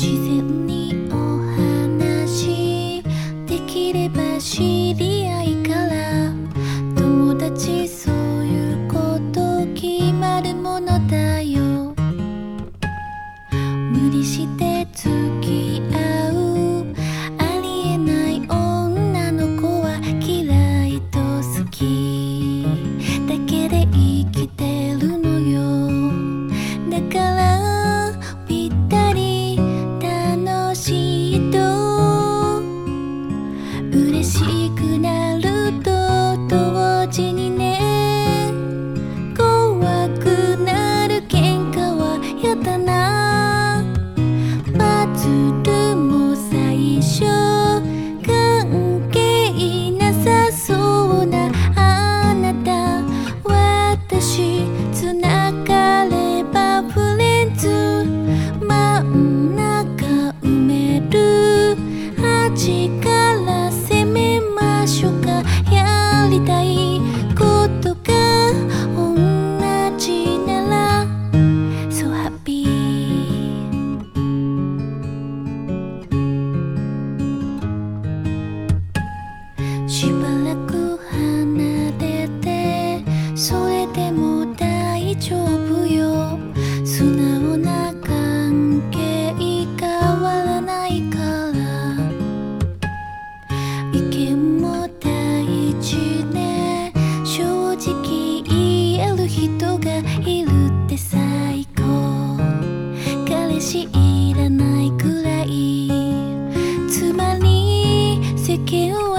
然にお話できれば知り合いから友達、そういうこと決まるものだよ。無理して付き合うありえない女の子は嫌いと好きだけで生きてるのよ。だからぴったり楽しいと嬉しくなると同時にね、怖くなる喧嘩はやだな。パズルも最初関係なさそうなあなた、私つながればフレンズ、真ん中埋める、端から攻めましょうか。やりたいことが同じなら So happy。 しばらく離れてそれでも大丈夫よ。素直な関係変わらないから。意見も大事ね、正直言える人がいるって最高。彼氏いらないくらい、つまり世間は